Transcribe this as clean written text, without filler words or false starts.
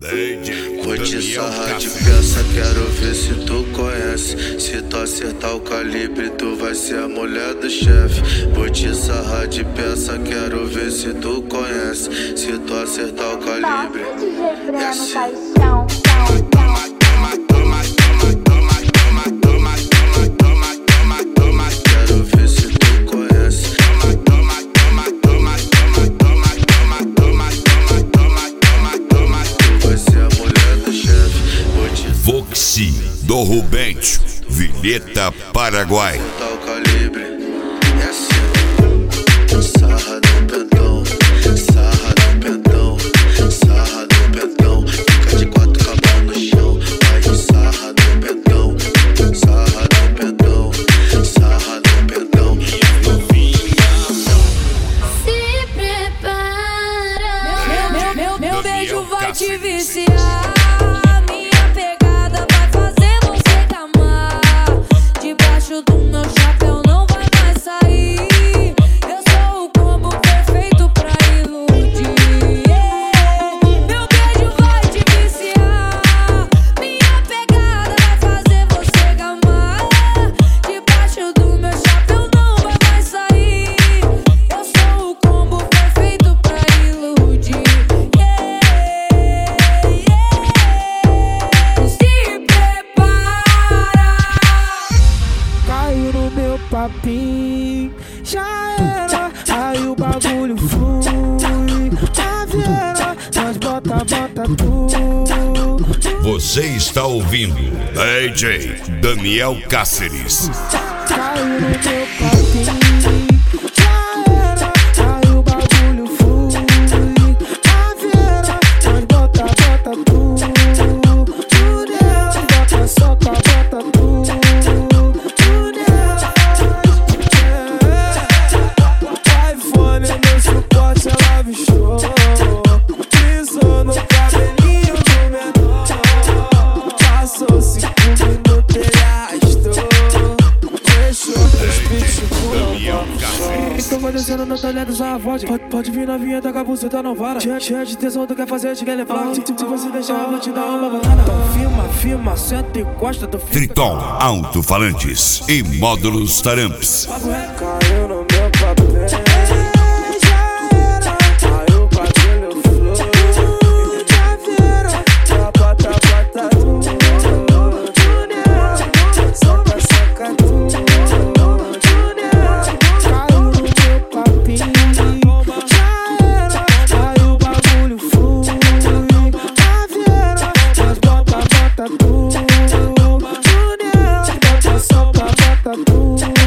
Vou te sarrar de peça, quero ver se tu conhece. Se tu acertar o calibre, tu vai ser a mulher do chefe. Vou te sarrar de peça, quero ver se tu conhece. Se tu acertar o calibre, desce. Voxi do Rubente, Vinheta Paraguai. Acertar o calibre, é assim. Sarra no pentão, sarra no pentão, sarra no pentão. Fica de quatro cabal no chão, vai de sarra no pentão, sarra no pentão, sarra no pentão. Se prepara, meu beijo vai te viciar. Do meu chapéu não vai mais sair. Eu sou o combo perfeito pra iludir. Meu beijo vai te viciar. Minha pegada vai fazer você gamar. Debaixo do meu chapéu não vai mais sair. Eu sou o combo perfeito pra iludir. Se prepara. Caiu no meu papinho, já era, aí o bagulho flui. Caveira, nós bota tudo. Você está ouvindo DJ Daniel Cáceres. Caiu no meu papinho, já era, aí o bagulho flui. Caveira, nós bota tudo. Deus, bota soca, bota tudo. Tô descendo, não tô olhando só a voz. Pode vir na vinheta com a buceta não para. Cheia de tesão, tu quer fazer, te quer levar. Se você deixar, eu vou te dar uma banana. Então firma, senta e gosta do Triton Alto-Falantes e Módulos Taramps. Caiu no meu papel. Tudo,